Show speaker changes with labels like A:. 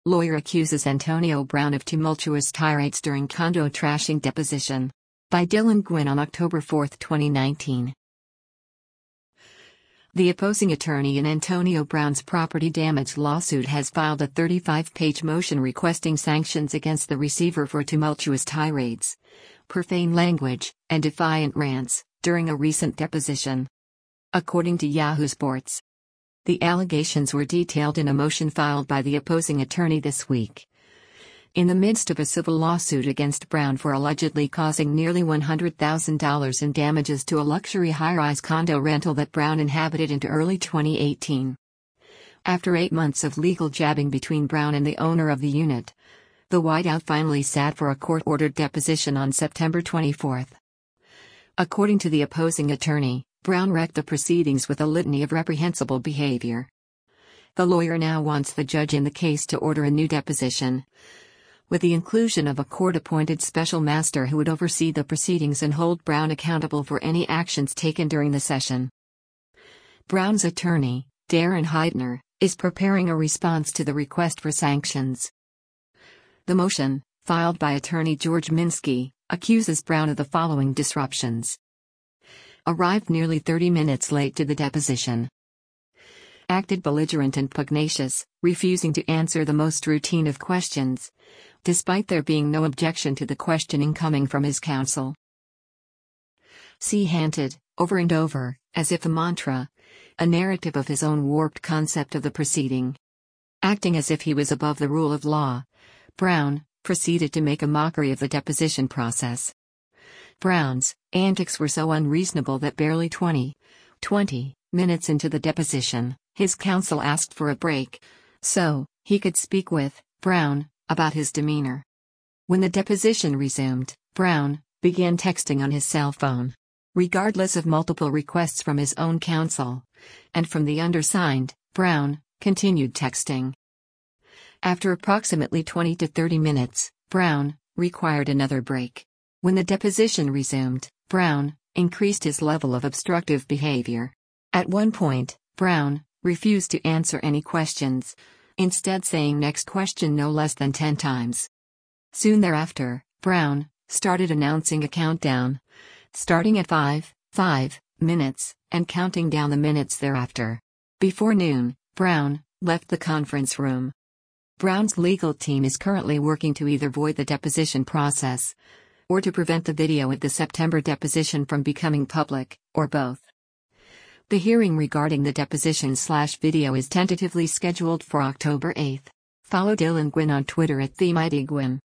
A: Lawyer accuses Antonio Brown of tumultuous tirades during condo trashing deposition. By Dylan Gwynn on October 4, 2019. The opposing attorney in Antonio Brown's property damage lawsuit has filed a 35-page motion requesting sanctions against the receiver for tumultuous tirades, profane language, and defiant rants during a recent deposition. According to Yahoo Sports, the allegations were detailed in a motion filed by the opposing attorney this week. In the midst of a civil lawsuit against Brown for allegedly causing nearly $100,000 in damages to a luxury high-rise condo rental that Brown inhabited into early 2018. After 8 months of legal jabbing between Brown and the owner of the unit, the whiteout finally sat for a court-ordered deposition on September 24. According to the opposing attorney, Brown wrecked the proceedings with a litany of reprehensible behavior. The lawyer now wants the judge in the case to order a new deposition, with the inclusion of a court-appointed special master who would oversee the proceedings and hold Brown accountable for any actions taken during the session. Brown's attorney, Darren Heidner, is preparing a response to the request for sanctions. The motion, filed by attorney George Minsky, accuses Brown of the following disruptions. Arrived nearly 30 minutes late to the deposition. Acted belligerent and pugnacious, refusing to answer the most routine of questions, despite there being no objection to the questioning coming from his counsel. Hanted, over and over, as if a mantra, a narrative of his own warped concept of the proceeding. Acting as if he was above the rule of law, Brown proceeded to make a mockery of the deposition process. Brown's antics were so unreasonable that barely 20 minutes into the deposition, his counsel asked for a break, so he could speak with Brown about his demeanor. When the deposition resumed, Brown began texting on his cell phone. Regardless of multiple requests from his own counsel and from the undersigned, Brown continued texting. After approximately 20 to 30 minutes, Brown required another break. When the deposition resumed, Brown increased his level of obstructive behavior. At one point, Brown refused to answer any questions, instead saying "next question" no less than 10 times. Soon thereafter, Brown started announcing a countdown, starting at 5 minutes, and counting down the minutes thereafter. Before noon, Brown left the conference room. Brown's legal team is currently working to either void the deposition process or to prevent the video at the September deposition from becoming public, or both. The hearing regarding the deposition/video is tentatively scheduled for October 8. Follow Dylan Gwynn on Twitter @TheMightyGwynn.